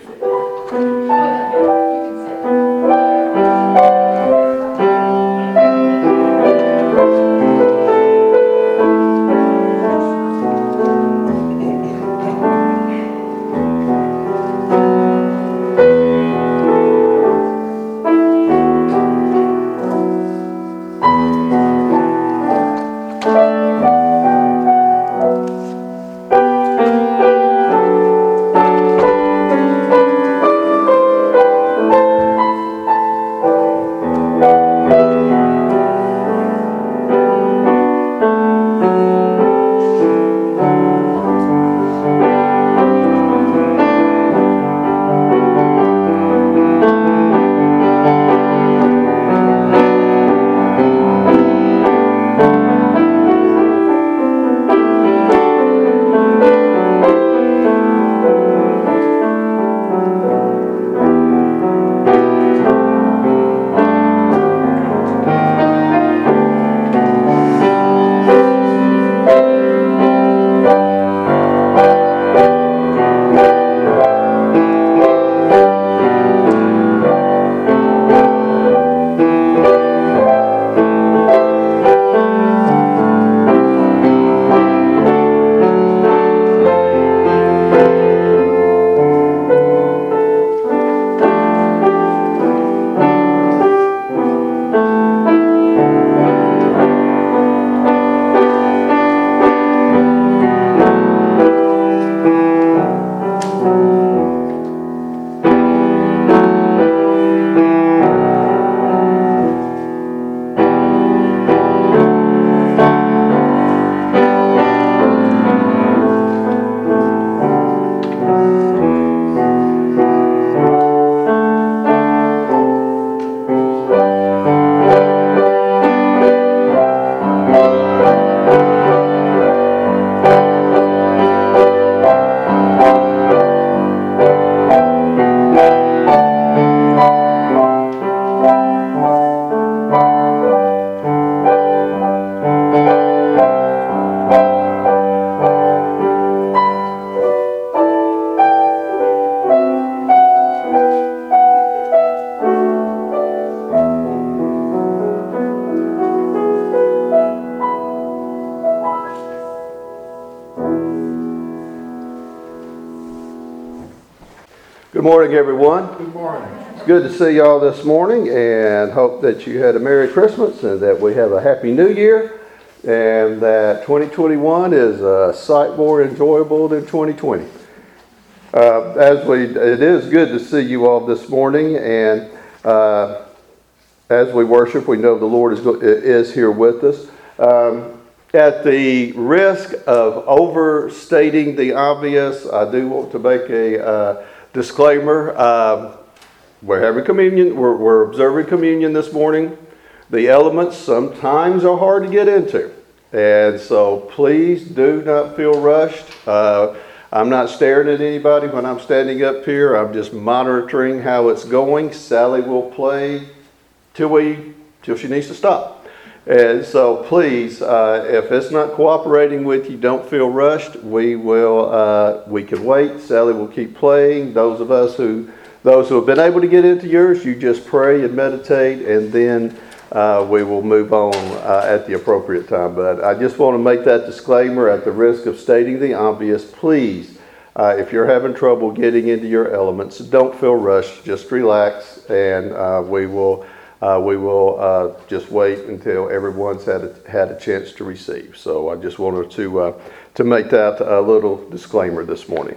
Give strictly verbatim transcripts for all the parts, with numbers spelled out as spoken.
Good morning, everyone. Good morning. It's good to see y'all this morning, and hope that you had a Merry Christmas and that we have a Happy New Year, and that twenty twenty-one is a sight more enjoyable than twenty twenty. Uh, as we, it is good to see you all this morning, and uh, as we worship, we know the Lord is is here with us. Um, At the risk of overstating the obvious, I do want to make a uh, disclaimer. Um, we're having communion. We're, we're observing communion this morning. The elements sometimes are hard to get into, and so please do not feel rushed. Uh, I'm not staring at anybody when I'm standing up here. I'm just monitoring how it's going. Sally will play till we till she needs to stop. And so please, uh, if it's not cooperating with you, don't feel rushed. We will, uh, we can wait. Sally will keep playing. Those of us who, those who have been able to get into yours, you just pray and meditate, and then uh, we will move on uh, at the appropriate time. But I just want to make that disclaimer at the risk of stating the obvious. Please, uh, if you're having trouble getting into your elements, don't feel rushed. Just relax, and uh, we will. Uh, we will uh, just wait until everyone's had a, had a chance to receive. So I just wanted to uh, to make that a little disclaimer this morning.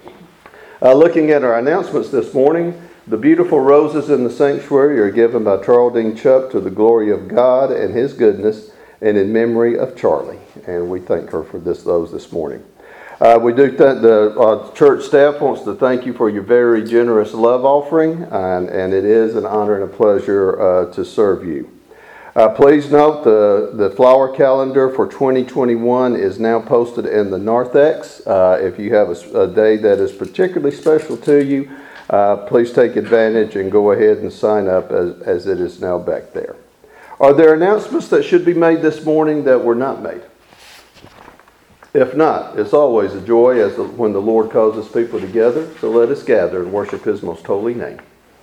Uh, looking at our announcements this morning, the beautiful roses in the sanctuary are given by Charles Chuck to the glory of God and His goodness, and in memory of Charlie. And we thank her for this those this morning. Uh, we do thank the uh, church staff wants to thank you for your very generous love offering, and, and it is an honor and a pleasure uh, to serve you. Uh, please note the, the flower calendar for twenty twenty-one is now posted in the narthex. Uh, if you have a, a day that is particularly special to you, uh, please take advantage and go ahead and sign up as, as it is now back there. Are there announcements that should be made this morning that were not made? If not, it's always a joy as the, when the Lord calls His people together. So let us gather and worship His most holy name.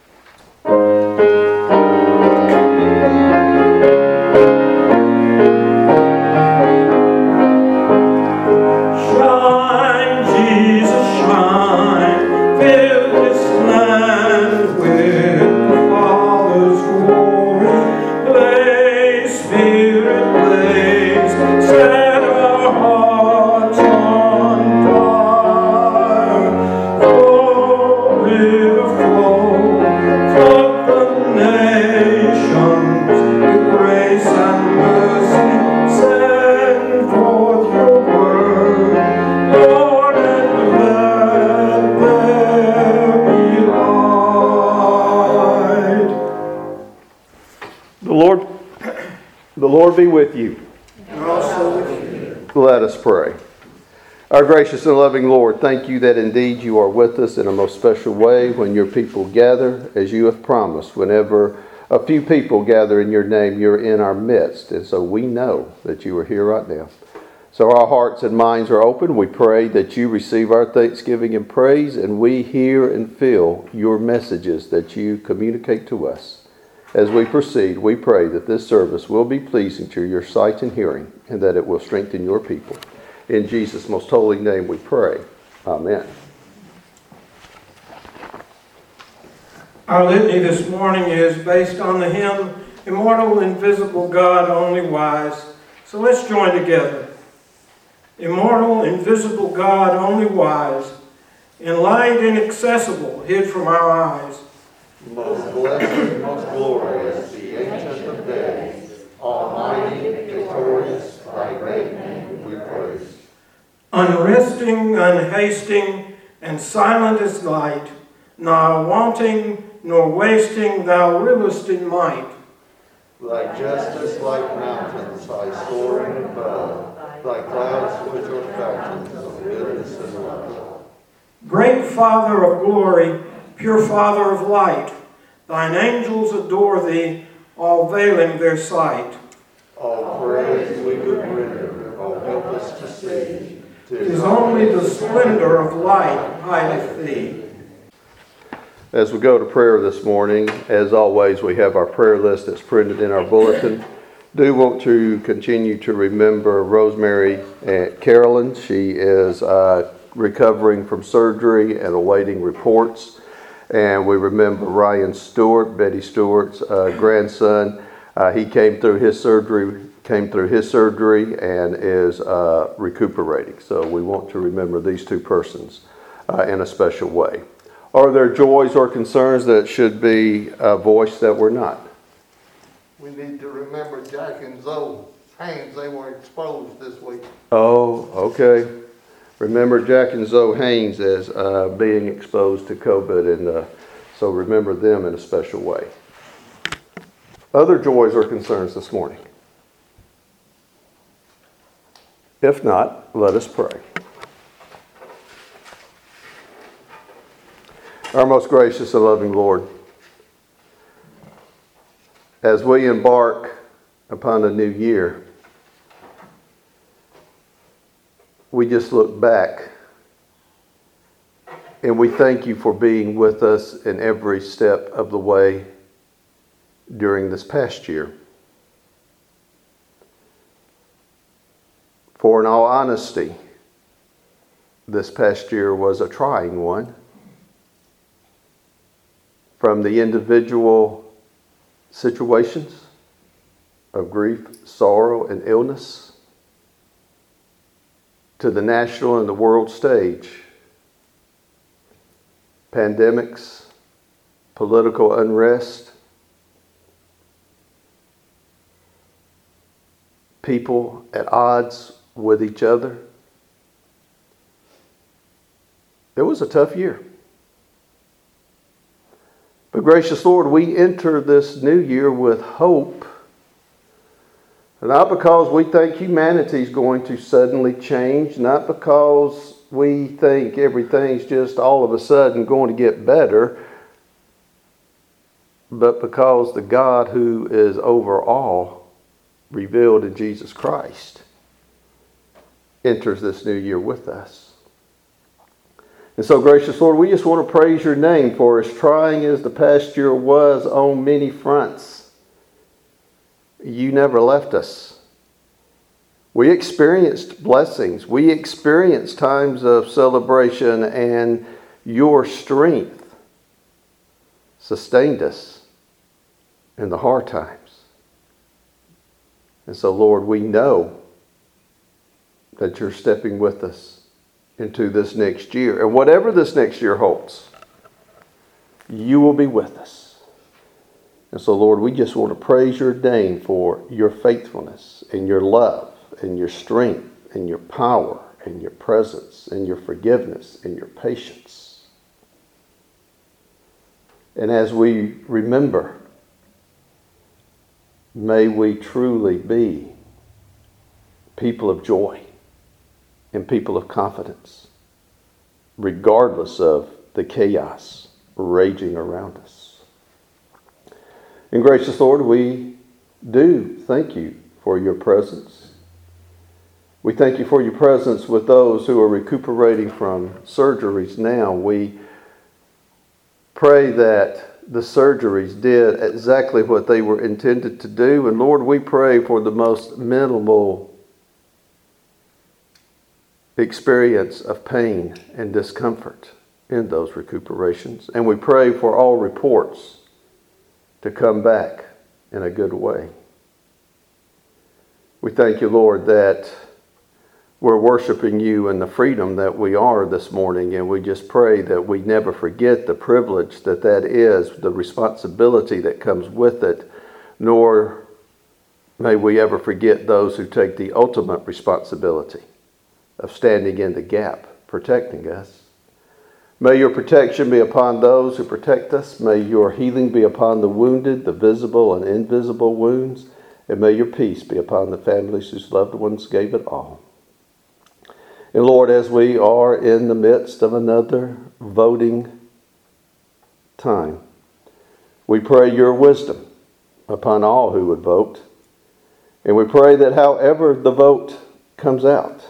The Lord be with you. And also with you. Let us pray. Our gracious and loving Lord, thank you that indeed you are with us in a most special way when your people gather, as you have promised. Whenever a few people gather in your name, you're in our midst. And so we know that you are here right now. So our hearts and minds are open. We pray that you receive our thanksgiving and praise, and we hear and feel your messages that you communicate to us. As we proceed, we pray that this service will be pleasing to your sight and hearing, and that it will strengthen your people. In Jesus' most holy name we pray. Amen. Our litany this morning is based on the hymn, Immortal, Invisible God, Only Wise. So let's join together. Immortal, invisible God, only wise, in light inaccessible, hid from our eyes. Most blessed, most glorious, the Ancient of Days, Almighty, victorious, thy great name we praise. Unresting, unhasting, and silent as light, nor wanting nor wasting, thou rulest in might. Thy justice like mountains, thy soaring above, thy clouds which are fountains of goodness and love. Great Father of glory, pure Father of light, thine angels adore thee, all veiling their sight. All praise we would render, all help us to see. Tis only the splendor of light hideth thee. As we go to prayer this morning, as always, we have our prayer list that's printed in our bulletin. Do want to continue to remember Rosemary and Carolyn. She is uh, recovering from surgery and awaiting reports. And we remember Ryan Stewart, Betty Stewart's uh, grandson. Uh, he came through his surgery, came through his surgery, and is uh, recuperating. So we want to remember these two persons uh, in a special way. Are there joys or concerns that should be uh, voiced that were not? We need to remember Jack and Zoe Haynes. They were exposed this week. Oh, okay. Remember Jack and Zoe Haynes as uh, being exposed to COVID, and uh, so remember them in a special way. Other joys or concerns this morning? If not, let us pray. Our most gracious and loving Lord, as we embark upon a new year, we just look back and we thank you for being with us in every step of the way during this past year. For in all honesty, this past year was a trying one. From the individual situations of grief, sorrow, and illness, to the national and the world stage, pandemics, political unrest, people at odds with each other. It was a tough year. But gracious Lord, we enter this new year with hope. Not because we think humanity is going to suddenly change, not because we think everything's just all of a sudden going to get better, but because the God who is over all, revealed in Jesus Christ, enters this new year with us. And so, gracious Lord, we just want to praise your name, for as trying as the past year was on many fronts, you never left us. We experienced blessings. We experienced times of celebration, and your strength sustained us in the hard times. And so, Lord, we know that you're stepping with us into this next year. And whatever this next year holds, you will be with us. And so, Lord, we just want to praise your name for your faithfulness and your love and your strength and your power and your presence and your forgiveness and your patience. And as we remember, may we truly be people of joy and people of confidence, regardless of the chaos raging around us. And gracious Lord, we do thank you for your presence. We thank you for your presence with those who are recuperating from surgeries now. We pray that the surgeries did exactly what they were intended to do. And Lord, we pray for the most minimal experience of pain and discomfort in those recuperations. And we pray for all reports to come back in a good way. We thank you, Lord, that we're worshiping you in the freedom that we are this morning, and we just pray that we never forget the privilege that that is, the responsibility that comes with it, nor may we ever forget those who take the ultimate responsibility of standing in the gap, protecting us. May your protection be upon those who protect us. May your healing be upon the wounded, the visible and invisible wounds. And may your peace be upon the families whose loved ones gave it all. And Lord, as we are in the midst of another voting time, we pray your wisdom upon all who would vote. And we pray that however the vote comes out,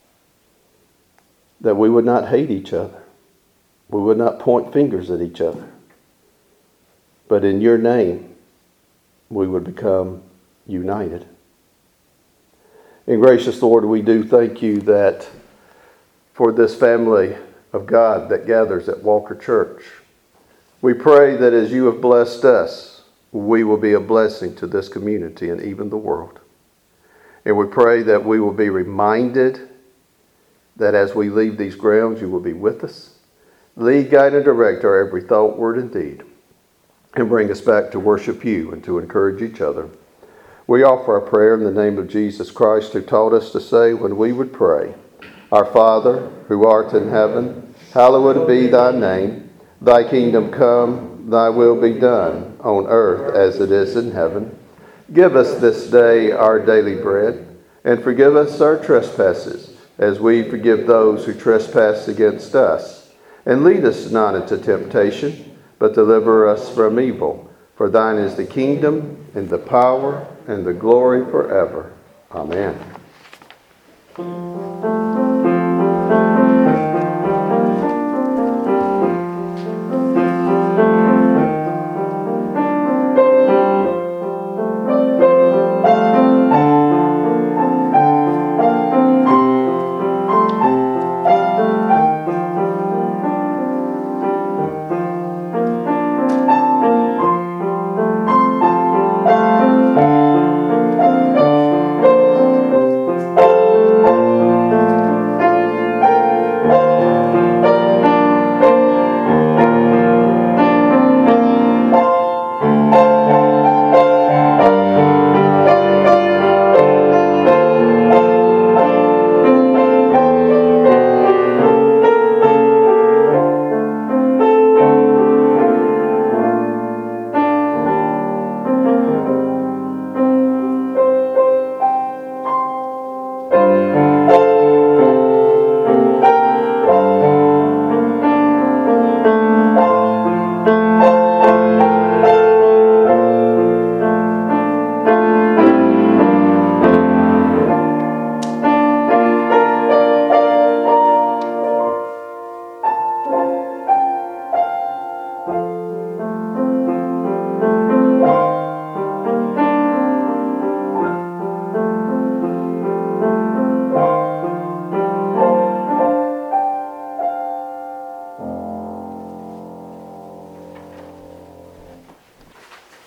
that we would not hate each other. We would not point fingers at each other. But in your name, we would become united. And gracious Lord, we do thank you that for this family of God that gathers at Walker Church, we pray that as you have blessed us, we will be a blessing to this community and even the world. And we pray that we will be reminded that as we leave these grounds, you will be with us. Lead, guide, and direct our every thought, word, and deed, and bring us back to worship you and to encourage each other. We offer our prayer in the name of Jesus Christ, who taught us to say when we would pray, Our Father, who art in heaven, hallowed be thy name. Thy kingdom come, thy will be done, on earth as it is in heaven. Give us this day our daily bread, and forgive us our trespasses, as we forgive those who trespass against us. And lead us not into temptation, but deliver us from evil. For thine is the kingdom, and the power, and the glory forever. Amen.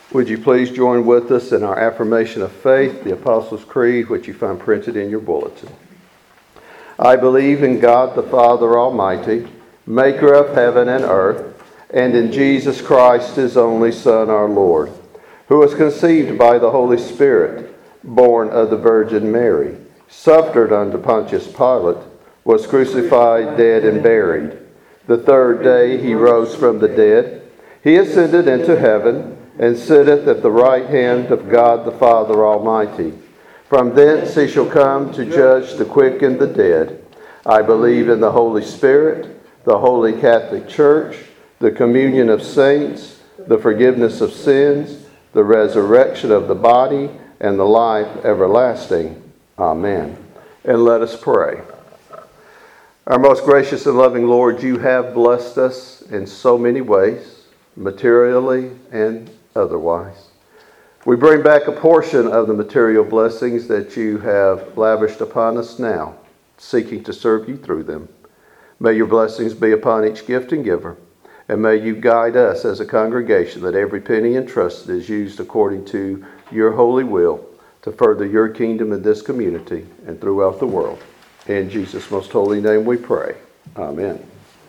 Would you please join with us in our affirmation of faith, the Apostles' Creed, which you find printed in your bulletin. I believe in God the Father Almighty, maker of heaven and earth, and in Jesus Christ, his only Son, our Lord, who was conceived by the Holy Spirit, born of the Virgin Mary, suffered under Pontius Pilate, was crucified, dead, and buried. The third day he rose from the dead. He ascended into heaven, and sitteth at the right hand of God the Father Almighty. From thence he shall come to judge the quick and the dead. I believe in the Holy Spirit, the Holy Catholic Church, the communion of saints, the forgiveness of sins, the resurrection of the body, and the life everlasting. Amen. And let us pray. Our most gracious and loving Lord, you have blessed us in so many ways, materially and otherwise. We bring back a portion of the material blessings that you have lavished upon us now, seeking to serve you through them. May your blessings be upon each gift and giver, and may you guide us as a congregation that every penny entrusted is used according to your holy will to further your kingdom in this community and throughout the world. In Jesus' most holy name we pray. Amen.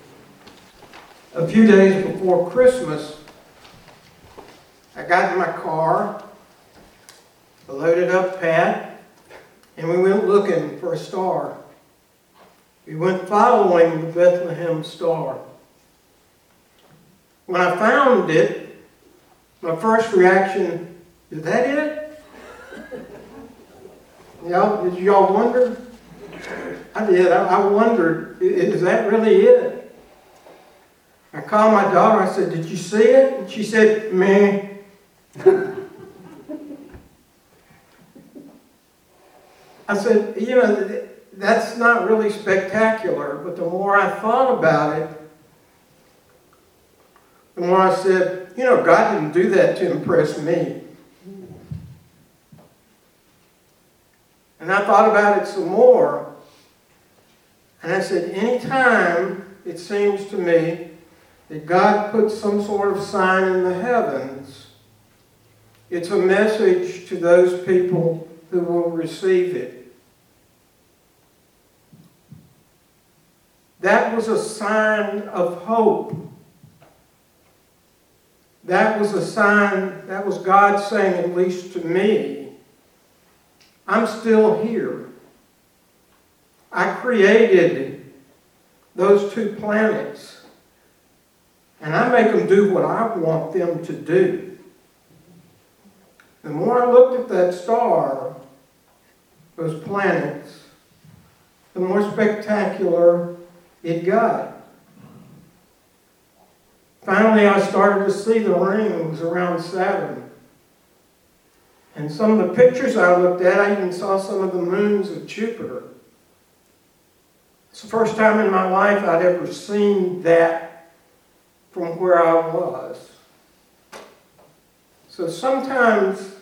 A few days before Christmas, I got in my car, loaded up Pat, and we went looking for a star. We went following the Bethlehem star. When I found it, my first reaction, is that it? Y'all, did y'all wonder? I did. I, I wondered, is that really it? I called my daughter. I said, did you see it? And she said, meh. I said, you know, that's not really spectacular, but the more I thought about it, the more I said, you know, God didn't do that to impress me. And I thought about it some more, and I said, anytime it seems to me that God puts some sort of sign in the heavens, it's a message to those people who will receive it. That was a sign of hope. That was a sign, that was God saying, at least to me, I'm still here. I created those two planets, and I make them do what I want them to do. The more I looked at that star, those planets, the more spectacular it got. Finally, I started to see the rings around Saturn. And some of the pictures I looked at, I even saw some of the moons of Jupiter. It's the first time in my life I'd ever seen that from where I was. So sometimes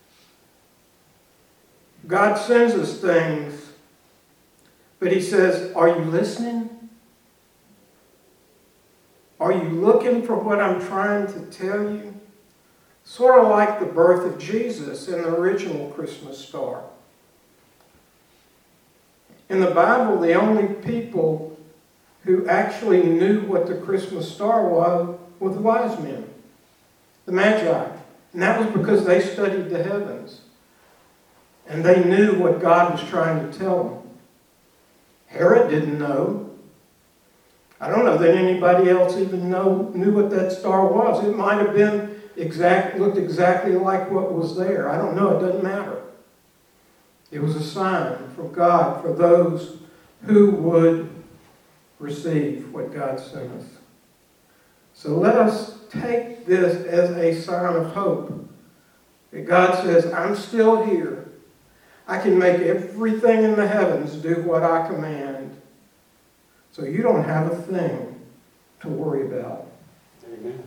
God sends us things, but he says, are you listening? Are you looking for what I'm trying to tell you? Sort of like the birth of Jesus in the original Christmas star. In the Bible, the only people who actually knew what the Christmas star was were the wise men, the Magi. And that was because they studied the heavens. And they knew what God was trying to tell them. Herod didn't know. I don't know that anybody else even know, knew what that star was. It might have been exact, looked exactly like what was there. I don't know. It doesn't matter. It was a sign from God for those who would receive what God sent us. So let us take this as a sign of hope. That God says, I'm still here. I can make everything in the heavens do what I command. So you don't have a thing to worry about. Amen.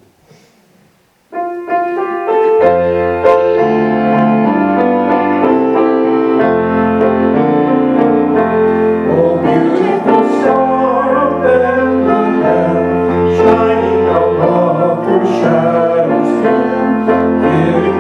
Oh, beautiful star of Bethlehem, shining above the shadows dim, giving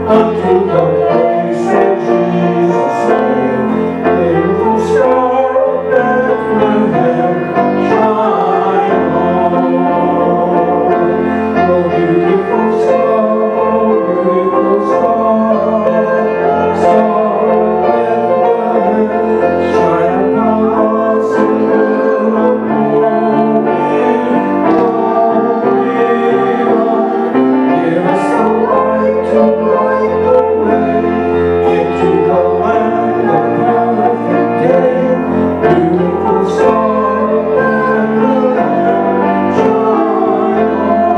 unto the place where Jesus lay. May the star of Bethlehem shine on. Oh, beautiful star, oh, beautiful star, star of Bethlehem, shine upon us and fill the give us the light to light the way into the land of perfect day. Beautiful star of Bethlehem, shine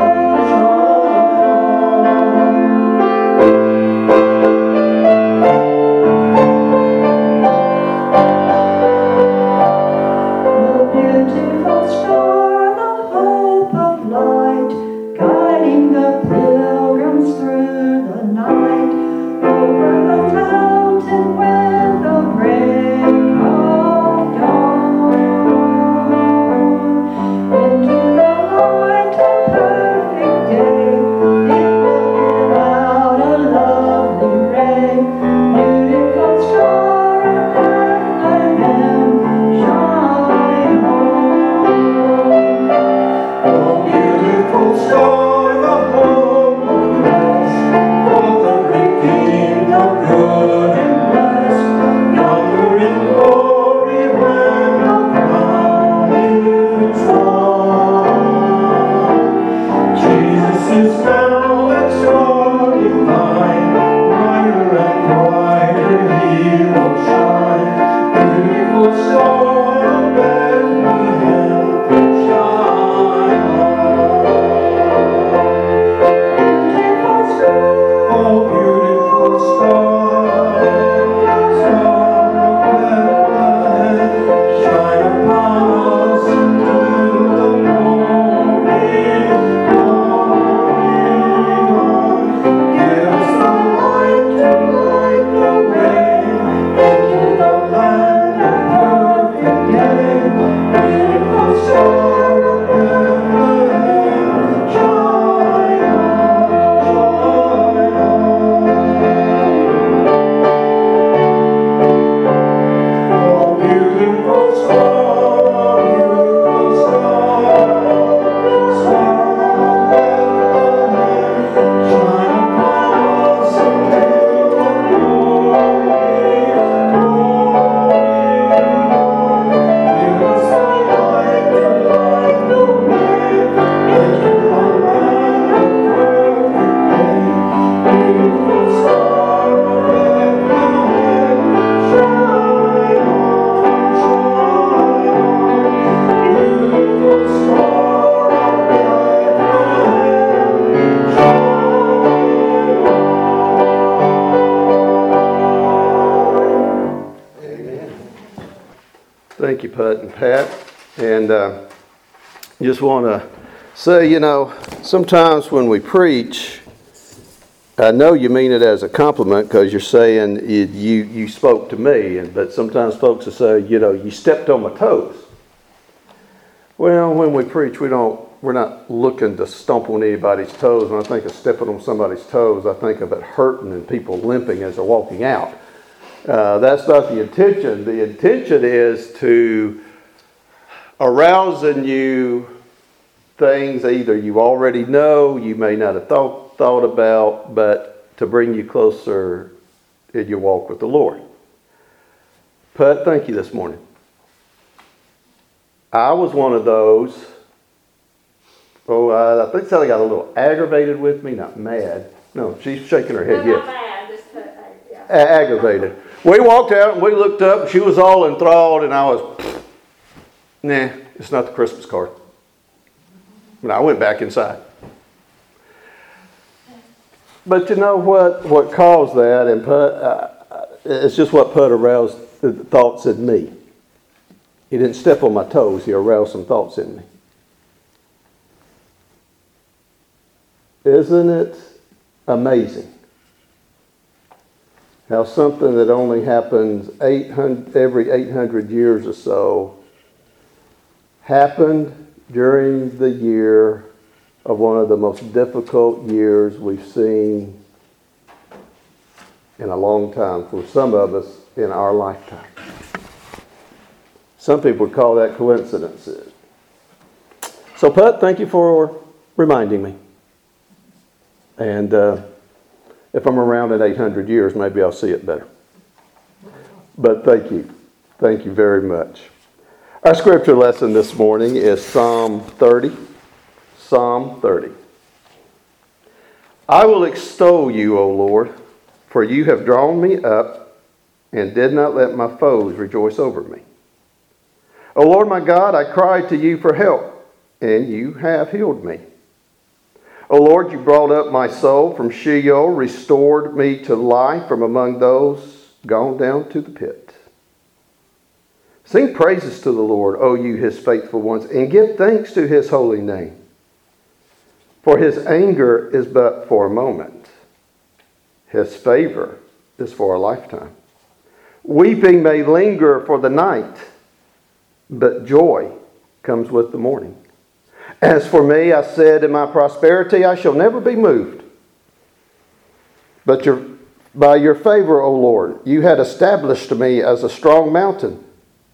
The beautiful star, the hope of light, guiding the pilgrims through the night, over the mountain when the break of dawn, into the light of perfect day, it will give out a lovely ray. Beautiful star of Bethlehem, shine on. Oh, beautiful star, the hope of rest, for the redeemed of good and blessed, yonder in glory when the crown is won. Jesus is now that star divine, brighter and brighter he will shine. Beautiful star of Bethlehem, shine Beautiful star, on. Oh, beautiful star, star of Bethlehem, shine upon us into the morning dawn. Give us the light to light the way into the land of perfect day. Beautiful star of Bethlehem, shine on, shine on. Oh, beautiful star, beautiful star, star of Bethlehem, shine upon us and fill the glory, glory dawn. Give us the light to light the way into the land of perfect day. Beautiful star of Bethlehem, shine on, shine on. Beautiful star of Bethlehem, shine on. Amen. Thank you, Put and Pat. And uh, just want to say, you know, sometimes when we preach, I know you mean it as a compliment because you're saying you, you you spoke to me, and but sometimes folks will say, you know, you stepped on my toes. Well, when we preach, we don't we're not looking to stomp on anybody's toes. When I think of stepping on somebody's toes, I think of it hurting and people limping as they're walking out. Uh, that's not the intention. The intention is to arouse in you things either you already know, you may not have thought, thought about, but to bring you closer in your walk with the Lord. Put, thank you this morning. I was one of those, oh, uh, I think Sally got a little aggravated with me, not mad. No, she's shaking her head, No, yes. not bad, just, uh, yeah. A- aggravated. We walked out and we looked up, and she was all enthralled, and I was, nah, it's not the Christmas card. And I went back inside. But you know what? What caused that, and put, uh, it's just what put aroused the thoughts in me. He didn't step on my toes. He aroused some thoughts in me. Isn't it amazing how something that only happens eight hundred, every eight hundred years or so happened during the year of one of the most difficult years we've seen in a long time, for some of us in our lifetime. Some people would call that coincidences. So, Put, thank you for reminding me. And uh, if I'm around in eight hundred years, maybe I'll see it better. But thank you. Thank you very much. Our scripture lesson this morning is Psalm thirty. Psalm thirty. I will extol you, O Lord, for you have drawn me up and did not let my foes rejoice over me. O Lord my God, I cried to you for help, and you have healed me. O Lord, you brought up my soul from Sheol, restored me to life from among those gone down to the pit. Sing praises to the Lord, O you his faithful ones, and give thanks to his holy name. For his anger is but for a moment. His favor is for a lifetime. Weeping may linger for the night, but joy comes with the morning. As for me, I said in my prosperity, I shall never be moved. But your, by your favor, O Lord, you had established me as a strong mountain.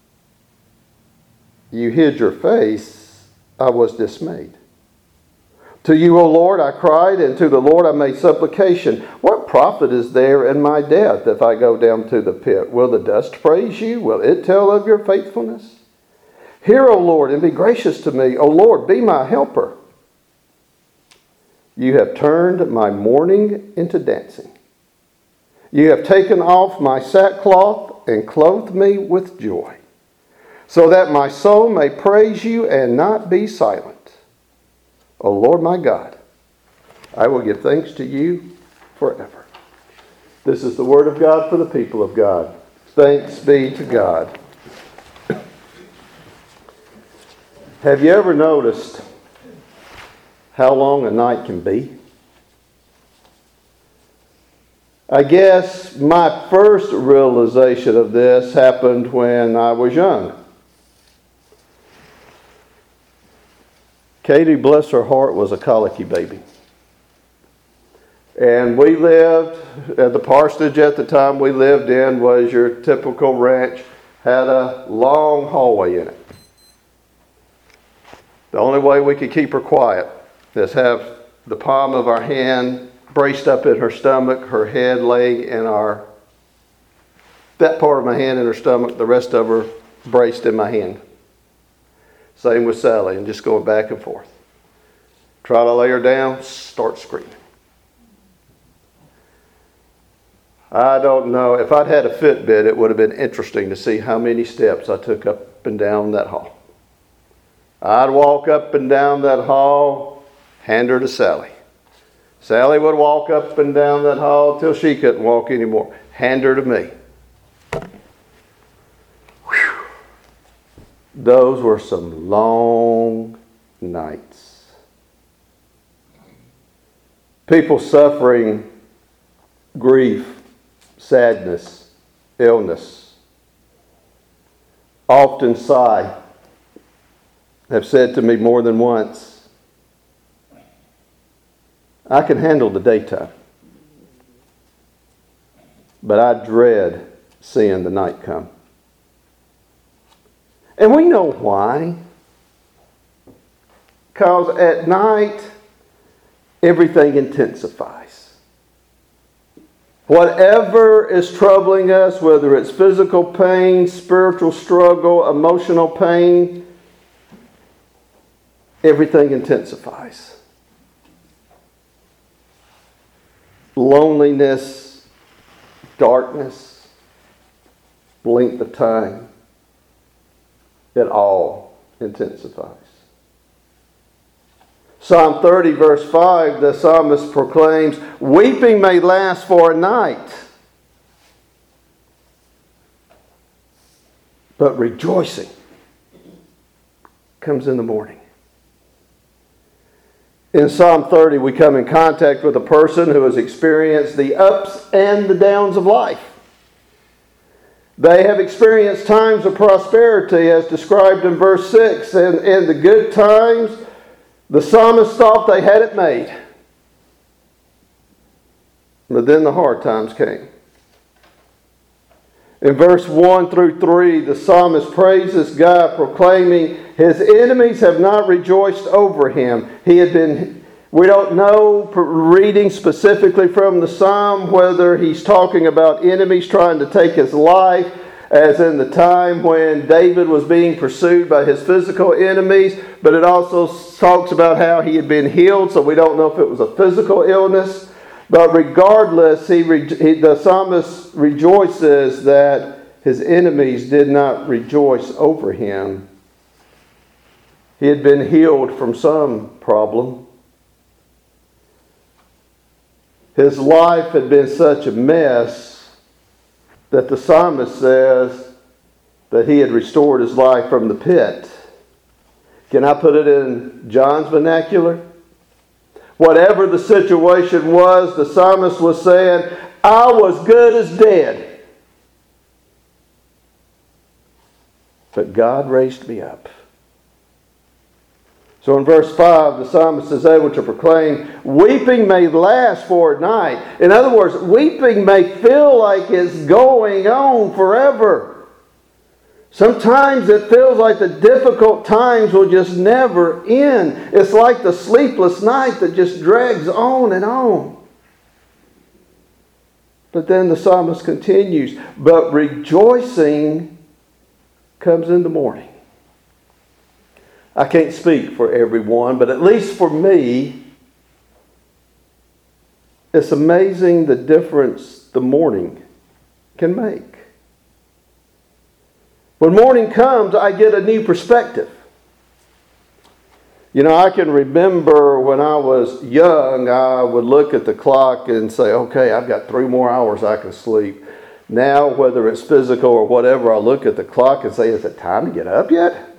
You hid your face, I was dismayed. To you, O Lord, I cried, and to the Lord I made supplication. What profit is there in my death if I go down to the pit? Will the dust praise you? Will it tell of your faithfulness? Hear, O Lord, and be gracious to me. O Lord, be my helper. You have turned my mourning into dancing. You have taken off my sackcloth and clothed me with joy, so that my soul may praise you and not be silent. O Lord my God, I will give thanks to you forever. This is the word of God for the people of God. Thanks be to God. Have you ever noticed how long a night can be? I guess my first realization of this happened when I was young. Katie, bless her heart, was a colicky baby. And we lived, at the parsonage at the time we lived in was your typical ranch, had a long hallway in it. The only way we could keep her quiet is have the palm of our hand braced up in her stomach, her head laying in our, that part of my hand in her stomach, the rest of her braced in my hand. Same with Sally, and just going back and forth. Try to lay her down, start screaming. I don't know. If I'd had a Fitbit, it would have been interesting to see how many steps I took up and down that hall. I'd walk up and down that hall, hand her to Sally. Sally would walk up and down that hall till she couldn't walk anymore. Hand her to me. Whew. Those were some long nights. People suffering grief, sadness, illness, often sigh, have said to me more than once, I can handle the daytime, but I dread seeing the night come. And we know why. Because at night, everything intensifies. Whatever is troubling us, whether it's physical pain, spiritual struggle, emotional pain, everything intensifies. Loneliness, darkness, length of time, it all intensifies. Psalm thirty, verse five, the psalmist proclaims, weeping may last for a night, but rejoicing comes in the morning. In Psalm thirty, we come in contact with a person who has experienced the ups and the downs of life. They have experienced times of prosperity as described in verse six, and in the good times, the psalmist thought they had it made. But then the hard times came. In verse one through three, the psalmist praises God, proclaiming his enemies have not rejoiced over him. He had been, we don't know, reading specifically from the psalm, whether he's talking about enemies trying to take his life, as in the time when David was being pursued by his physical enemies, but it also talks about how he had been healed, so we don't know if it was a physical illness. But regardless, he, he, the psalmist rejoices that his enemies did not rejoice over him. He had been healed from some problem. His life had been such a mess that the psalmist says that he had restored his life from the pit. Can I put it in John's vernacular? Whatever the situation was, the psalmist was saying, I was good as dead, but God raised me up. So in verse five, the psalmist is able to proclaim, weeping may last for a night. In other words, weeping may feel like it's going on forever. Sometimes it feels like the difficult times will just never end. It's like the sleepless night that just drags on and on. But then the psalmist continues, but rejoicing comes in the morning. I can't speak for everyone, but at least for me, it's amazing the difference the morning can make. When morning comes, I get a new perspective. You know, I can remember when I was young, I would look at the clock and say, okay, I've got three more hours I can sleep. Now, whether it's physical or whatever, I look at the clock and say, is it time to get up yet?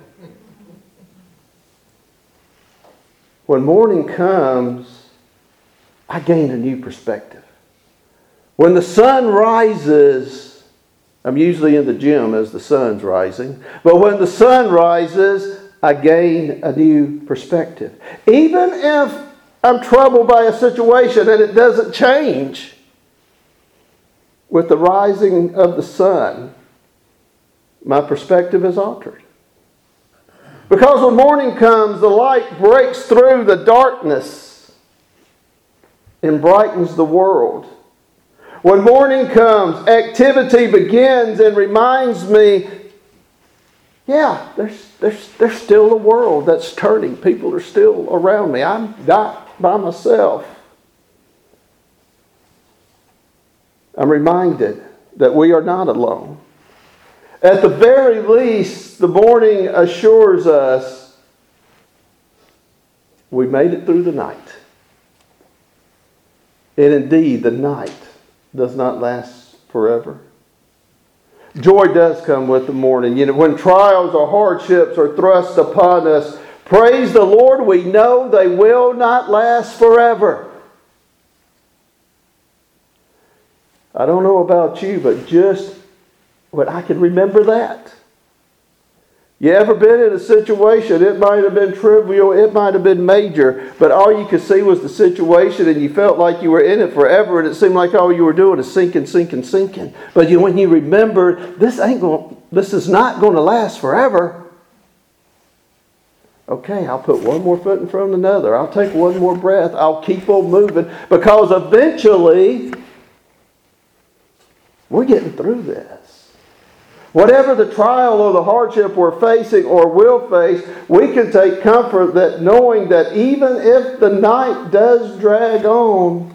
When morning comes, I gain a new perspective. When the sun rises, I'm usually in the gym as the sun's rising. But when the sun rises, I gain a new perspective. Even if I'm troubled by a situation and it doesn't change with the rising of the sun, my perspective is altered. Because when morning comes, the light breaks through the darkness and brightens the world. When morning comes, activity begins and reminds me, yeah, there's, there's, there's still a world that's turning. People are still around me. I'm not by myself. I'm reminded that we are not alone. At the very least, the morning assures us we made it through the night. And indeed, the night does not last forever. Joy does come with the morning. You know, when trials or hardships are thrust upon us, praise the Lord, we know they will not last forever. I don't know about you, but just when I can remember that. You ever been in a situation, it might have been trivial, it might have been major, but all you could see was the situation and you felt like you were in it forever and it seemed like all you were doing is sinking, sinking, sinking. But you, when you remember, this ain't going, this is not going to last forever. Okay, I'll put one more foot in front of another. I'll take one more breath. I'll keep on moving because eventually we're getting through this. Whatever the trial or the hardship we're facing or will face, we can take comfort that knowing that even if the night does drag on,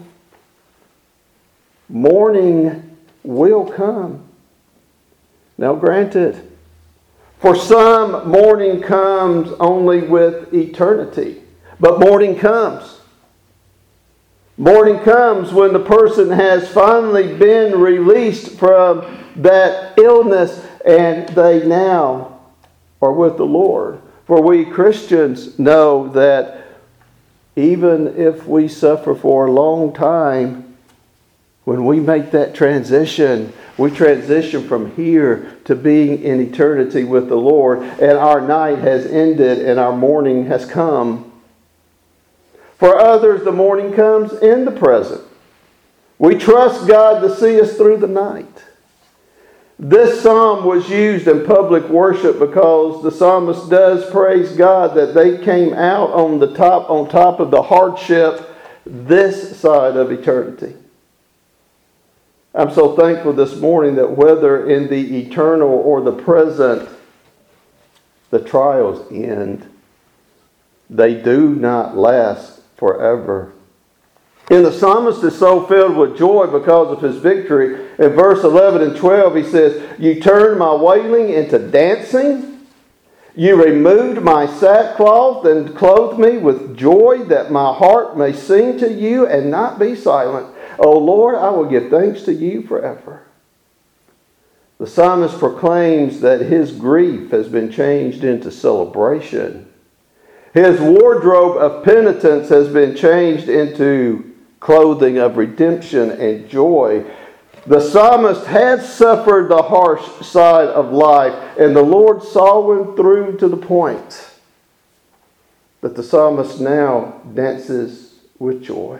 morning will come. Now granted, for some, morning comes only with eternity. But morning comes. Morning comes when the person has finally been released from that illness and they now are with the Lord. For we Christians know that even if we suffer for a long time, when we make that transition, we transition from here to being in eternity with the Lord, and our night has ended and our morning has come. For others, the morning comes in the present. We trust God to see us through the night. This psalm was used in public worship because the psalmist does praise God that they came out on the top, on top of the hardship this side of eternity. I'm so thankful this morning that whether in the eternal or the present, the trials end. They do not last forever. And the psalmist is so filled with joy because of his victory. In verse eleven and twelve he says, "You turned my wailing into dancing. You removed my sackcloth and clothed me with joy, that my heart may sing to you and not be silent. O Lord, I will give thanks to you forever." The psalmist proclaims that his grief has been changed into celebration. His wardrobe of penitence has been changed into clothing of redemption and joy. The psalmist had suffered the harsh side of life, and the Lord saw him through to the point that the psalmist now dances with joy.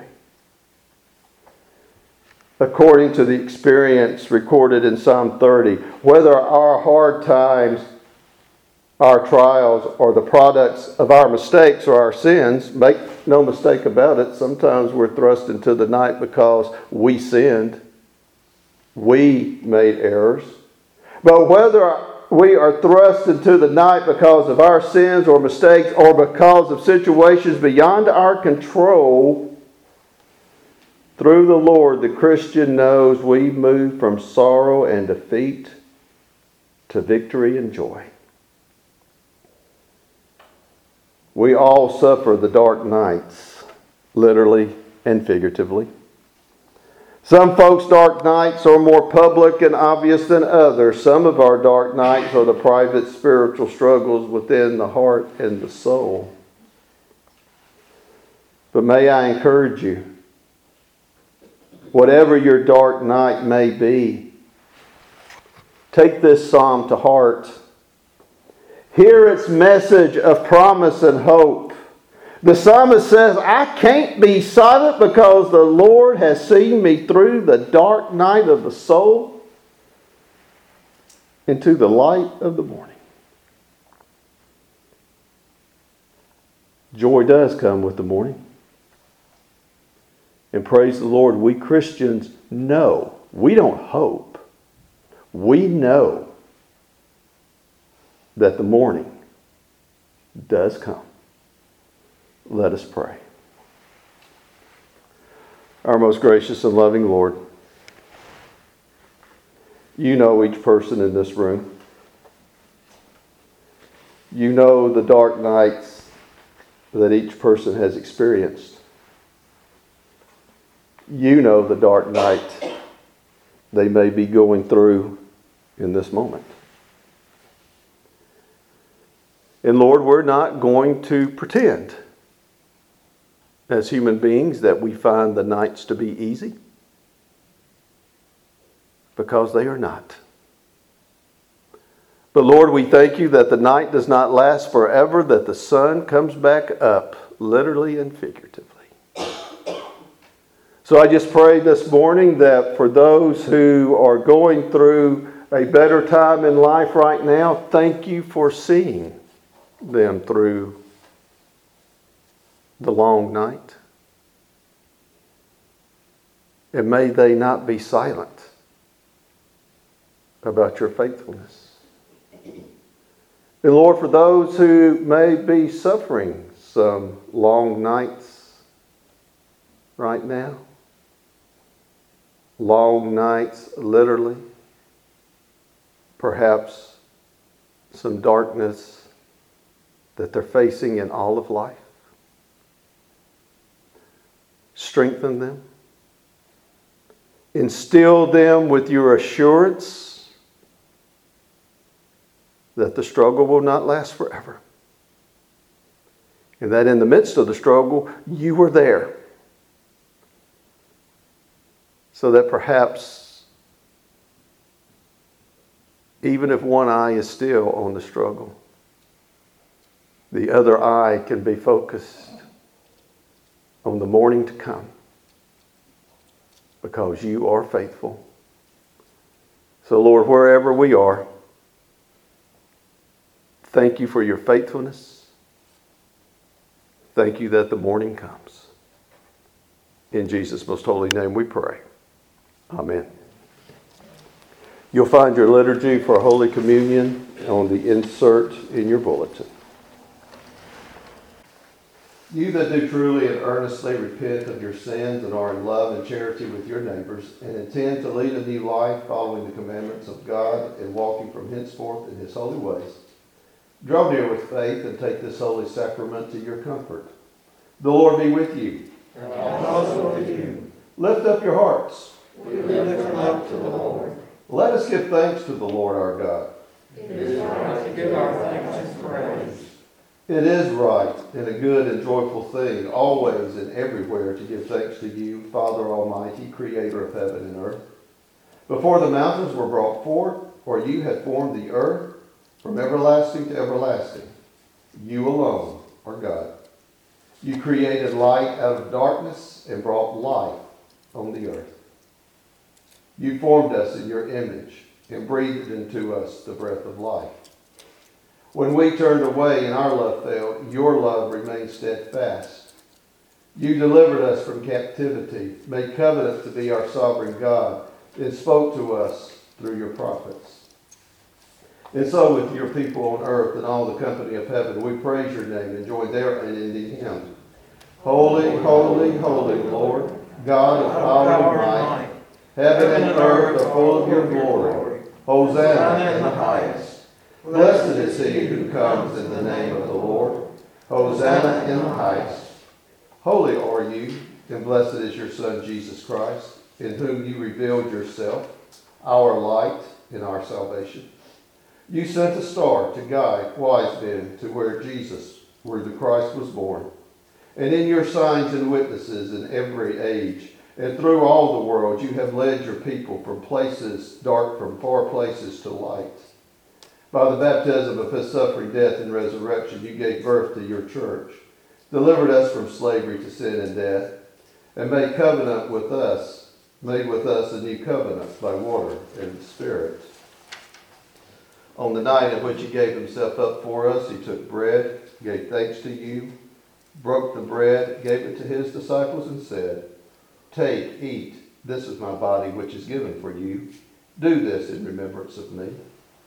According to the experience recorded in Psalm thirty, whether our hard times, our trials, are the products of our mistakes or our sins, make no mistake about it, sometimes we're thrust into the night because we sinned. We made errors. But whether we are thrust into the night because of our sins or mistakes or because of situations beyond our control, through the Lord, the Christian knows we move from sorrow and defeat to victory and joy. We all suffer the dark nights, literally and figuratively. Some folks' dark nights are more public and obvious than others. Some of our dark nights are the private spiritual struggles within the heart and the soul. But may I encourage you, whatever your dark night may be, take this psalm to heart. Hear its message of promise and hope. The psalmist says, "I can't be silent because the Lord has seen me through the dark night of the soul into the light of the morning." Joy does come with the morning. And praise the Lord, we Christians know. We don't hope. We know that the morning does come. Let us pray. Our most gracious and loving Lord, you know each person in this room. You know the dark nights that each person has experienced. You know the dark night they may be going through in this moment. And Lord, we're not going to pretend as human beings that we find the nights to be easy, because they are not. But Lord, we thank you that the night does not last forever, that the sun comes back up, literally and figuratively. So I just pray this morning that for those who are going through a better time in life right now, thank you for seeing them through the long night. And may they not be silent about your faithfulness. And Lord, for those who may be suffering some long nights right now, long nights literally, perhaps some darkness that they're facing in all of life, strengthen them. Instill them with your assurance that the struggle will not last forever. And that in the midst of the struggle, you were there. So that perhaps, even if one eye is still on the struggle, the other eye can be focused on the morning to come, because you are faithful. So, Lord, wherever we are, thank you for your faithfulness. Thank you that the morning comes. In Jesus' most holy name we pray. Amen. You'll find your liturgy for Holy Communion on the insert in your bulletin. You that do truly and earnestly repent of your sins and are in love and charity with your neighbors and intend to lead a new life following the commandments of God and walking from henceforth in his holy ways, draw near with faith and take this holy sacrament to your comfort. The Lord be with you. And also with you. Lift up your hearts. We lift them up to the Lord. Let us give thanks to the Lord our God. It is right to give our thanks and praise. It is right and a good and joyful thing, always and everywhere, to give thanks to you, Father Almighty, creator of heaven and earth. Before the mountains were brought forth, or you had formed the earth, from everlasting to everlasting, you alone are God. You created light out of darkness and brought life on the earth. You formed us in your image and breathed into us the breath of life. When we turned away and our love failed, your love remained steadfast. You delivered us from captivity, made covenant to be our sovereign God, and spoke to us through your prophets. And so with your people on earth and all the company of heaven, we praise your name and join their unending hymn. Holy, holy, holy Lord, God of power and might, heaven and earth are full of your glory. Hosanna in the highest. Blessed is he who comes in the name of the Lord. Hosanna in the highest. Holy are you, and blessed is your Son, Jesus Christ, in whom you revealed yourself, our light and our salvation. You sent a star to guide wise men to where Jesus, where the Christ was born. And in your signs and witnesses in every age, and through all the world, you have led your people from places dark, from far places to light. By the baptism of his suffering, death, and resurrection, you gave birth to your church, delivered us from slavery to sin and death, and made covenant with us, made with us a new covenant by water and the Spirit. On the night in which he gave himself up for us, he took bread, gave thanks to you, broke the bread, gave it to his disciples, and said, "Take, eat, this is my body which is given for you. Do this in remembrance of me."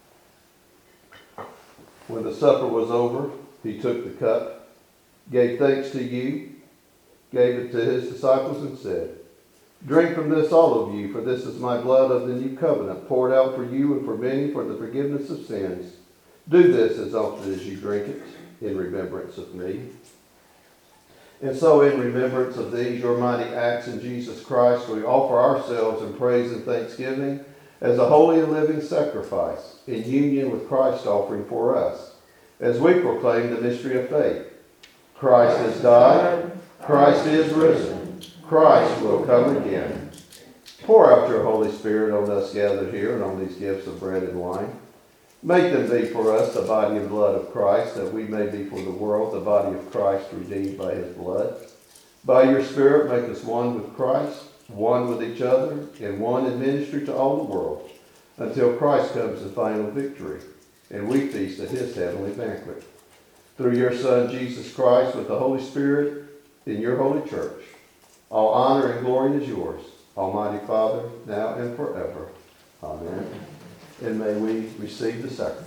When the supper was over, he took the cup, gave thanks to you, gave it to his disciples, and said, "Drink from this, all of you, for this is my blood of the new covenant, poured out for you and for many for the forgiveness of sins. Do this as often as you drink it, in remembrance of me." And so, in remembrance of these, your mighty acts in Jesus Christ, we offer ourselves in praise and thanksgiving as a holy and living sacrifice, in union with Christ's offering for us, as we proclaim the mystery of faith. Christ has died, Christ is risen, Christ will come again. Pour out your Holy Spirit on us gathered here and on these gifts of bread and wine. Make them be for us the body and blood of Christ, that we may be for the world the body of Christ redeemed by his blood. By your Spirit, make us one with Christ, one with each other, and one in ministry to all the world, until Christ comes in final victory, and we feast at his heavenly banquet. Through your Son, Jesus Christ, with the Holy Spirit, in your holy church, all honor and glory is yours, Almighty Father, now and forever. Amen. And may we receive the sacrament.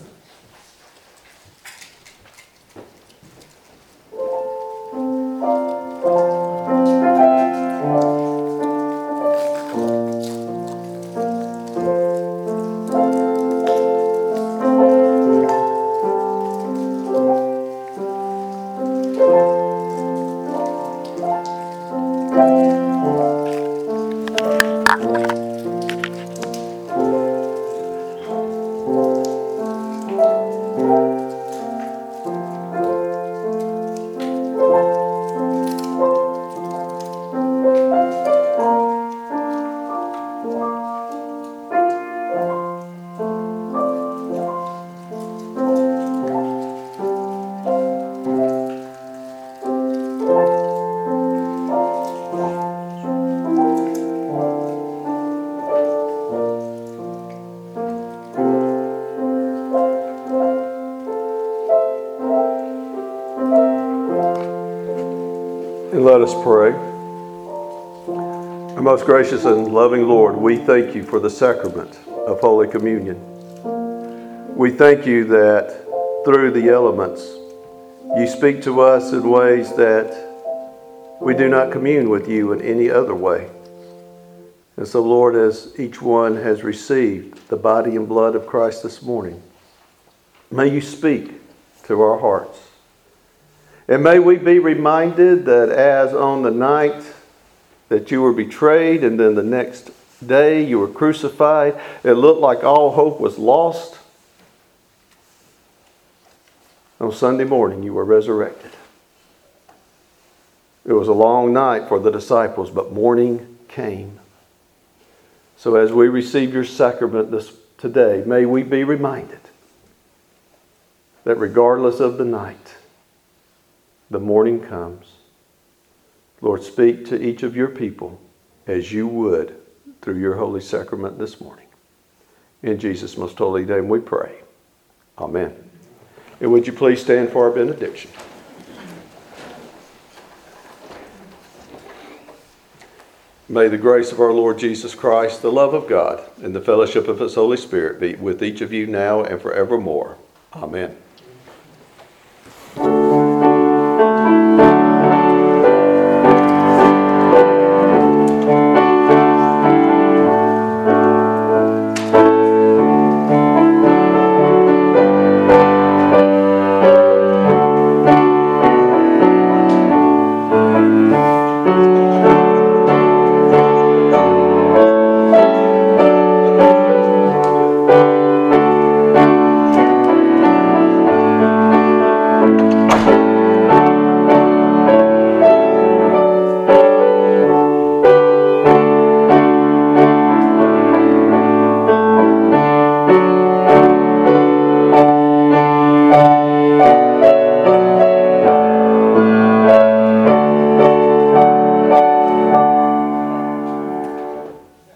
Let us pray. Our most gracious and loving Lord, we thank you for the sacrament of Holy Communion. We thank you that through the elements, you speak to us in ways that we do not commune with you in any other way. And so, Lord, as each one has received the body and blood of Christ this morning, may you speak to our hearts. And may we be reminded that as on the night that you were betrayed and then the next day you were crucified, it looked like all hope was lost. On Sunday morning you were resurrected. It was a long night for the disciples, but morning came. So as we receive your sacrament this today, may we be reminded that regardless of the night, the morning comes. Lord, speak to each of your people as you would through your holy sacrament this morning. In Jesus' most holy name we pray. Amen. And would you please stand for our benediction? May the grace of our Lord Jesus Christ, the love of God, and the fellowship of His Holy Spirit be with each of you now and forevermore. Amen.